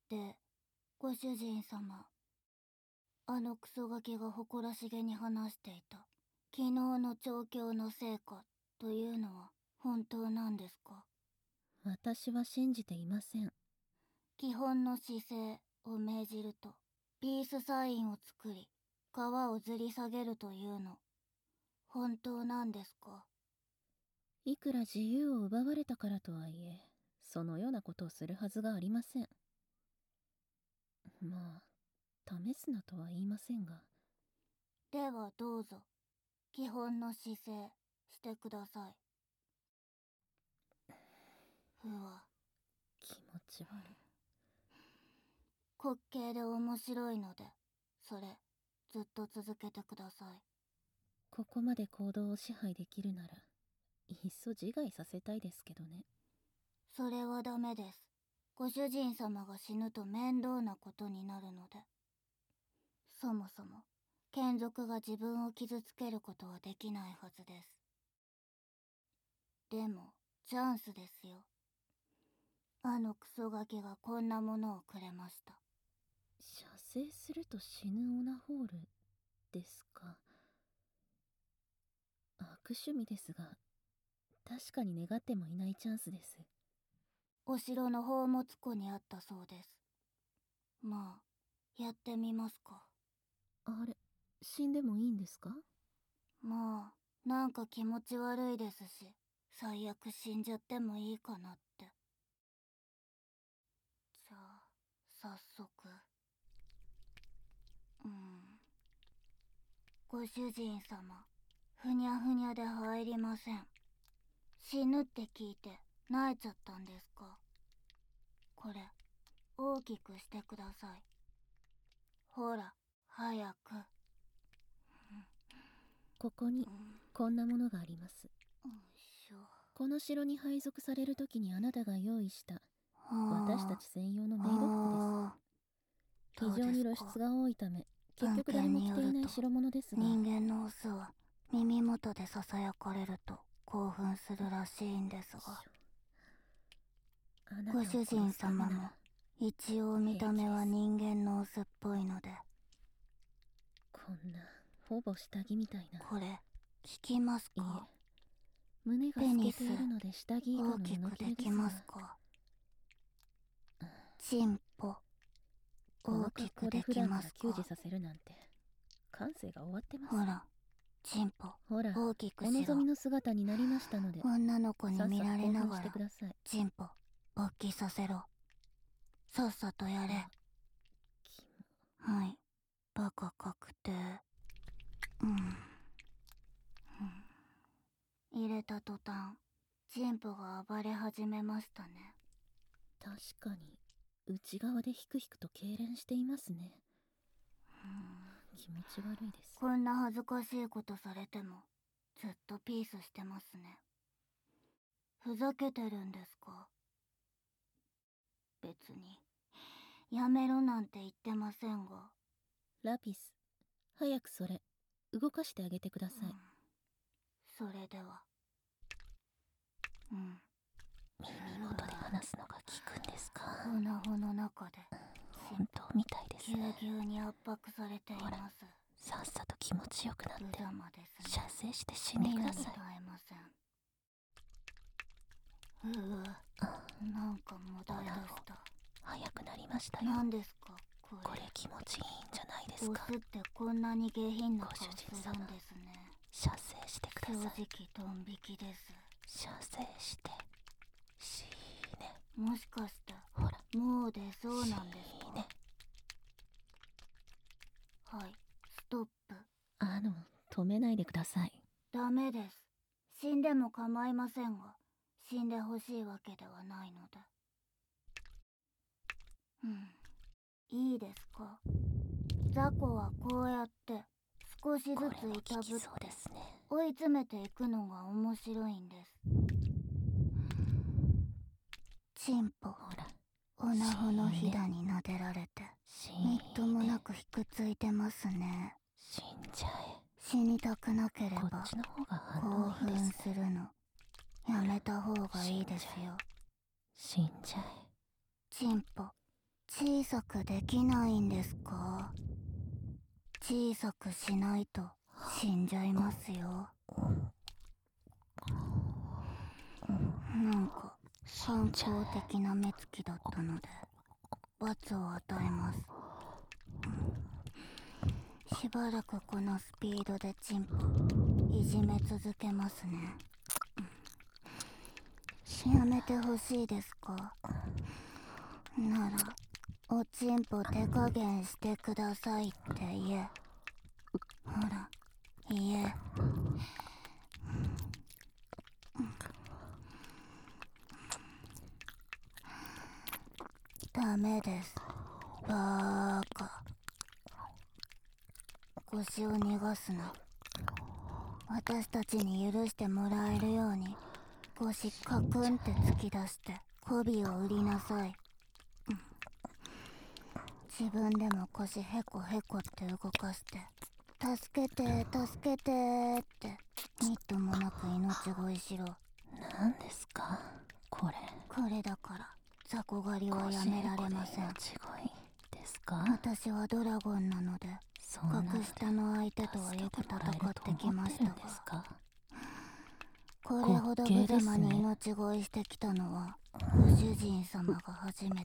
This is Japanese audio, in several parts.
て、ご主人様。あのクソガキが誇らしげに話していた昨日の調教の成果というのは本当なんですか？ 私は信じていません。 基本の姿勢を命じるとピースサインを作り皮をずり下げるというの本当なんですか？ いくら自由を奪われたからとはいえ、そのようなことをするはずがありません。まあ、試すなとは言いませんが。 ではどうぞ基本の姿勢してください。ふわ。 気持ち悪い。 滑稽で面白いのでそれずっと続けてください。 ここまで行動を支配できるなら、いっそ自害させたいですけどね。 それはダメです。ご主人様が死ぬと面倒なことになるので。そもそも眷属が自分を傷つけることはできないはずです。でもチャンスですよ。あのクソガキがこんなものをくれました。 射精すると死ぬオナホールですか。悪趣味ですが、確かに願ってもいないチャンスです。 お城の宝物庫にあったそうです。まあやってみますか。 あれ、死んでもいいんですか？ まあなんか気持ち悪いですし、最悪死んじゃってもいいかなって。じゃあ早速。ご主人様、ふにゃふにゃで入りません。死ぬって聞いて泣いちゃったんですか？これ大きくしてください。ほら早く。 ここにこんなものがあります。 よいしょ。 この城に配属される時にあなたが用意した私たあち専用のメイド服です。 あ、 非常に露出が多いため、結局誰文献も着ていないによると代物ですが、 人間のオスは耳元でささやかれると興奮するらしいんですが、 あなたをご主人殺すためなら様も一応見た目は人間のオスっぽいので。 こんなほぼ下着みたいな。 これ効きますか？ いいえ、胸が透けているので下着以下の大きく布切れできですが、 ますか？チンポこの大きく格好でできます普段から給仕か？ させるなんて感性が終わってます。 ほらチンポほら、 大きくしろ。 お望みの姿になりましたので、 女の子にさっさと見られ興奮してながらください。 チンポ勃起させろ。さっさとやれ。はい、バカ確定。入れた途端チンポが暴れ始めましたね。 確かに内側でヒクヒクと痙攣していますね。気持ち悪いです。 こんな恥ずかしいことされてもずっとピースしてますね。ふざけてるんですか？別にやめろなんて言ってませんが。 ラピス、早くそれ動かしてあげてください。 それでは。 耳元で話すのが効くんですか？ オナホの中で本当みたいですぎゅうね。 ぎゅうに圧迫されています。 さっさと気持ちよくなって無様ですね。 射精して死んでください。 見るに耐えません。なんかもたれだした。 早くなりましたよ。 何ですかこれ。 これ気持ちいいんじゃないですか？ オスってこんなに下品な顔ご主する人様んですね。 射精してくだ正さい。 直ドン引きです。 射精して死ね。 もしかしてほらもう出そうなんですか？ ね。 はい、ストップ。 止めないでください。 ダメです。死んでも構いませんが、死んでほしいわけではないので。いいですか？雑魚はこうやって少しずついたぶって追い詰めていくのが面白いんです。チンポ、オナホのひだに撫でられてみっともなくひくついてますね。 死んじゃえ。 死にたくなければこっちの方が反興応いいで奮すね。 するのやめた方がいいですよ。 死んじゃえ。 チンポ小さくできないんですか？小さくしないと死んじゃいますよ。なんか反抗的な目つきだったので罰を与えます。しばらくこのスピードでチンポいじめ続けますね。やめてほしいですか？ならおちんぽ手加減してくださいって言え。ほら言え。ダメです。バーカ。腰を逃がすな。私たちに許してもらえるように腰カクンって突き出して媚びを売りなさい。自分でも腰ヘコヘコって動かして助けて助けてってみっともなく命乞いしろ。 何ですかこれ。 これだから雑魚狩りはやめられません。 命乞いですか？ 私はドラゴンなので格下の相手とはよく戦ってきましたが、これほど無様に命乞いしてきたのはご主人様が初めてです。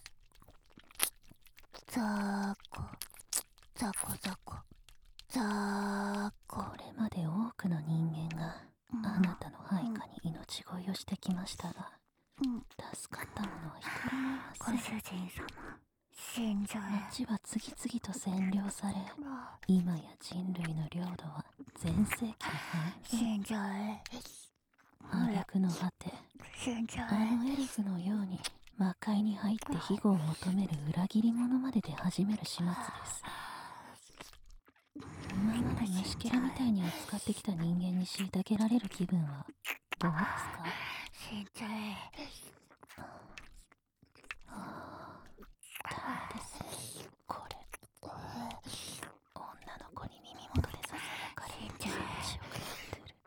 ザーコザコザコザーコ。 これまで多くの人間があなたの配下に命乞いをしてきましたが、助かった者は一人もいません。 ご主人様、死んじゃえ。 町は次々と占領され、今や人類の領土は全盛期に繁栄。 死んじゃえ。 挙句の果て、 死んじゃあえ。 のエリフのように魔界に入って庇護を求める裏切り者まで出始める始末です。今まで虫けらみたいに扱ってきた人間に虐げられる気分はどうですか？ 死んじゃえ。 ダメですね。これ女の子に耳元でささやかれる気持ちよくなってる。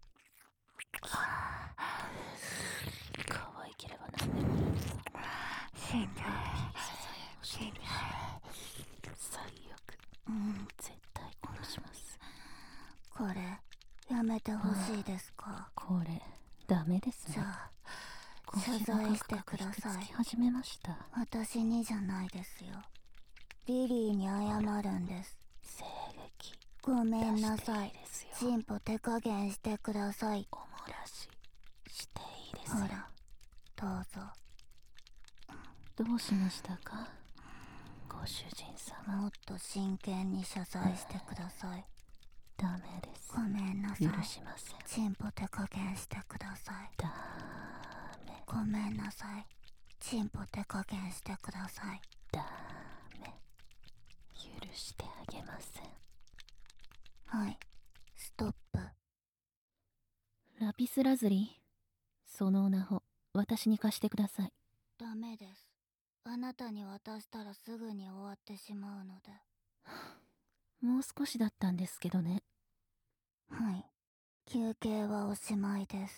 可愛ければ何でもいいんだ。 死んじゃささやをしてるし、最悪絶対殺します。 これやめてほしいですか？ これダメですね。 じゃあ謝罪してください。 始めました。 私にじゃないですよ。リリーに謝るんです。 声撃ごめんなさい。 ですよ。 チンポ手加減してください。 おもらししていいですよ。 ほらどうぞ。 どうしましたかご主人様。 もっと真剣に謝罪してください。 ダメです。 ごめんなさい。 許しません。 チンポ手加減してください。 ダメ。 ごめんなさい。チンポ手加減してください。 ダメ。許してあげません。 はい、ストップ。 ラピスラズリ、その名を私に貸してください。 ダメです。あなたに渡したらすぐに終わってしまうので。 もう少しだったんですけどね。 はい、休憩はおしまいです。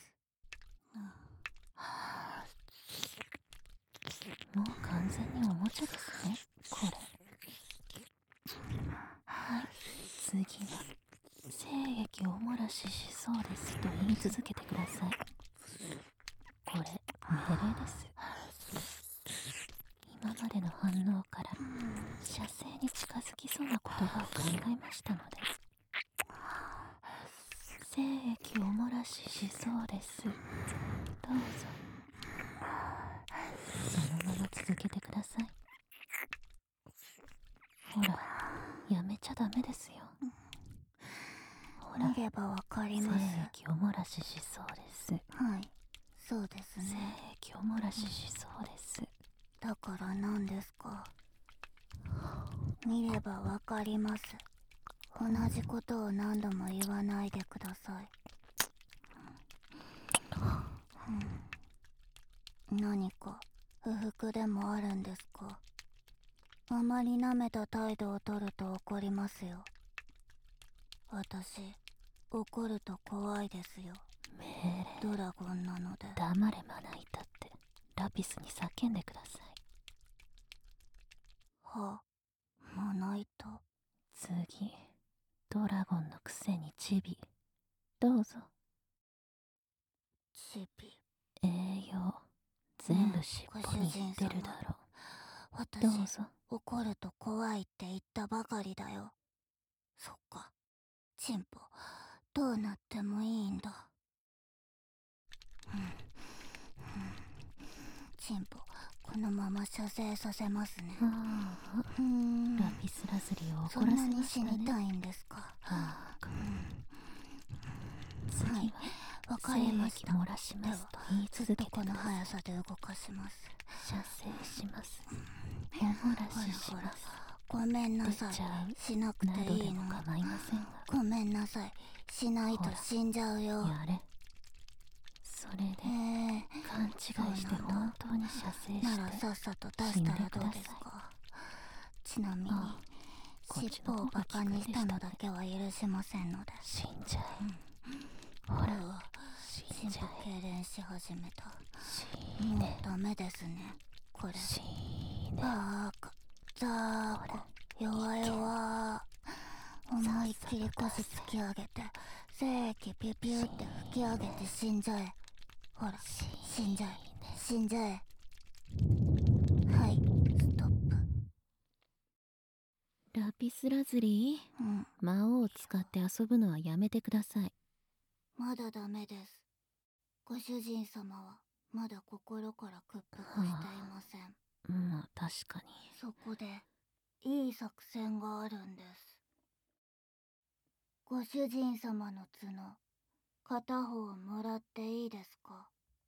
もう完全におもちゃですね、これ。はい、次は精液をおもらししそうですと言い続けてください。これ命令です。今までの反応から射精に近づきそうな言葉を考えましたので。精液をおもらししそうです。どうぞそのまま続けてください。ほら、やめちゃダメですよ。ほら、 見ればわかります。 精液おもらししそうです。 はい、そうです精ね。 液おもらししそうです。 だから何ですか？見ればわかります。同じことを何度も言わないでください。何か不服でもあるんですか？あまり舐めた態度を取ると怒りますよ。私、怒ると怖いですよ。 命令。 ドラゴンなので。 黙れまな板ってラピスに叫んでください。 ぎ、ドラゴンのくせにチビ。どうぞ。 チビ。 栄養全部尻尾にいってるだろ。 私、 どうぞ。 怒ると怖いって言ったばかりだよ。そっか。チンポ、どうなってもいいんだ。チンポ、このまま射精させますね。 ああ、ラピスラズリを怒らせましたね。 そんなに死にたいんですか。 次は、 わかりました。 精液漏らしますと言い続けてください。 この速さで動かします。 射精します。お漏らしします。 ごめんなさい。しなくていいの。 構いませんが。 ごめんなさい。しないと死んじゃうよ。 やれ。それで、勘違いして本当に射精してならさっさと出したらどうですか。ちなみに、尻尾をバカにしたのだけは許しませんので。 死んじゃえ。 ほら、死んじゃえ。痙攣し始めた。もうダメですね。これ。バーカ、ザーコ、弱々。思いっきり腰突き上げて、精液ピュピュって吹き上げて死んじゃえ。ほら、死んじゃえ。死んじゃえ。はい、ストップ。 ラピスラズリー、魔王を使って遊ぶのはやめてください。 まだダメです。ご主人様はまだ心から屈服していません。 まあ確かに。 そこでいい作戦があるんです。ご主人様の角、片方もらっていいですか。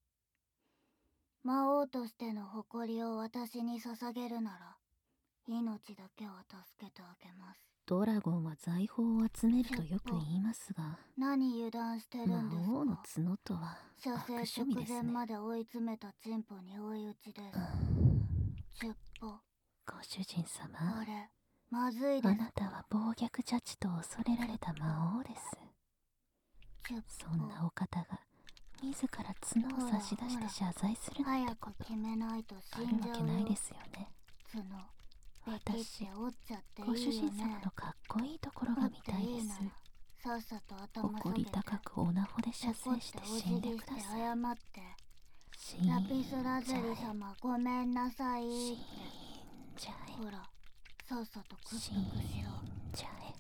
魔王としての誇りを私に捧げるなら、命だけは助けてあげます。 ドラゴンは財宝を集めるとよく言いますが、 何油断してるんですか。 魔王の角とは射悪趣精直味ですね。 前まで追い詰めたチンポに追い打ちです。10歩。 ご主人様、 これまずいです。 あなたは暴虐ジャッジと恐れられた魔王です。そんなお方が自ら角を差し出して謝罪するなんてこと決めないとあるわけないですよね。 私、 ご主人様のかっこいいところが見たいです。 さっさと頭誇り高くオナホで射精して死んでください。 ラピスラズリ様、ごめんなさい。 死んじゃえ。 ほら、さっさと屈服しよう。 死んじゃえ。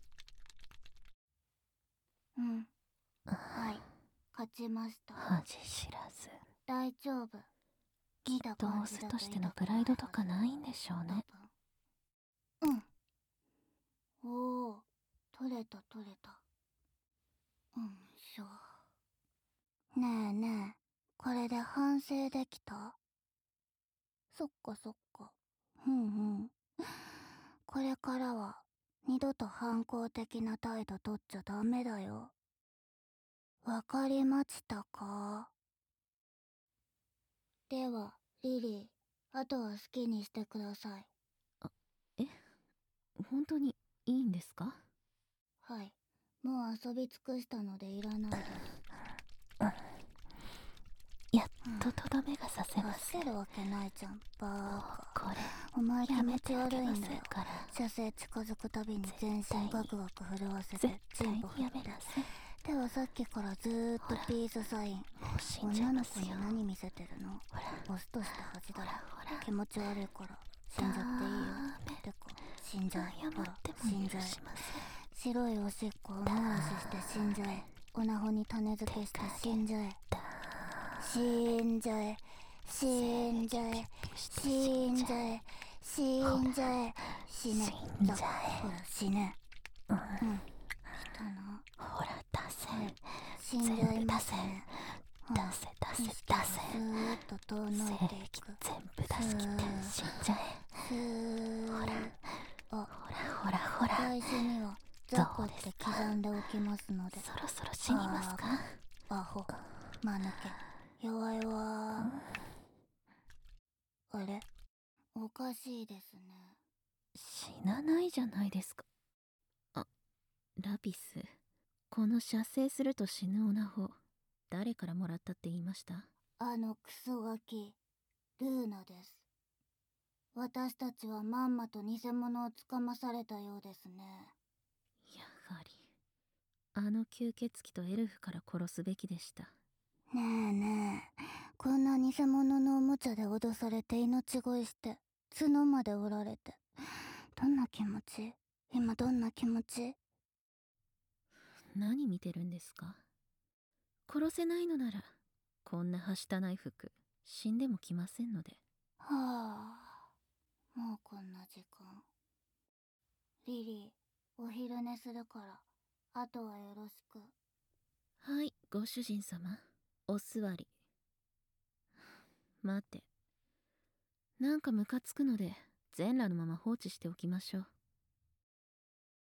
はい、勝ちました。 恥知らず。 大丈夫。 きっとオスとしてのプライドとかないんでしょうね。 おお、取れた。しょ。ねえねえ、これで反省できた？そっか。これからは二度と反抗的な態度取っちゃダメだよ。わかりましたか？では、リリー、あとは好きにしてください。 本当にいいんですか？ はい、もう遊び尽くしたのでいらないです。 やっととどめがさせます。 助けるわけないじゃん、バーカ。 これお前気持ち悪いんだよ。 から射精近づくたびに全身ガクガク震わせてチンポ振って。ではさっきからずーっとピースサイン。女の子に何見せてるの？オスとした恥だろ。気持ち悪いから死んじゃっていいよ。てか死んじゃえ。ほら死んじゃえ。白いおしっこを猛押しして死んじゃえ。オナホに種付けして死んじゃえ。死んじゃえ。死んじゃえ。死んじゃえ。死んじゃえ。死ね。ほら死ね。来たな。 ほら出せ。 死んじゃいますね。 出せ。 スーッと遠のいていく。 全部出し切って死んじゃえ。 スーッ。 ほら。 大事にはザコって刻んでおきますので。 そろそろ死にますか？ アホ、間抜け、弱いわ。あれ？おかしいですね。 死なないじゃないですか。ラピス、この射精すると死ぬオナホ、誰からもらったって言いました？ あのクソガキ、ルーナです。私たちはまんまと偽物をつかまされたようですね。 リ。あの吸血鬼とエルフから殺すべきでした。 ねえねえ、こんな偽物のおもちゃで脅されて命乞いして角まで折られて、どんな気持ち？今どんな気持ち？ 何見てるんですか？殺せないのならこんなはしたない服死んでも着ませんので。 はあ、もうこんな時間。リリー、お昼寝するからあとはよろしく。 はい、ご主人様、お座り。待って、なんかムカつくので全裸のまま放置しておきましょう。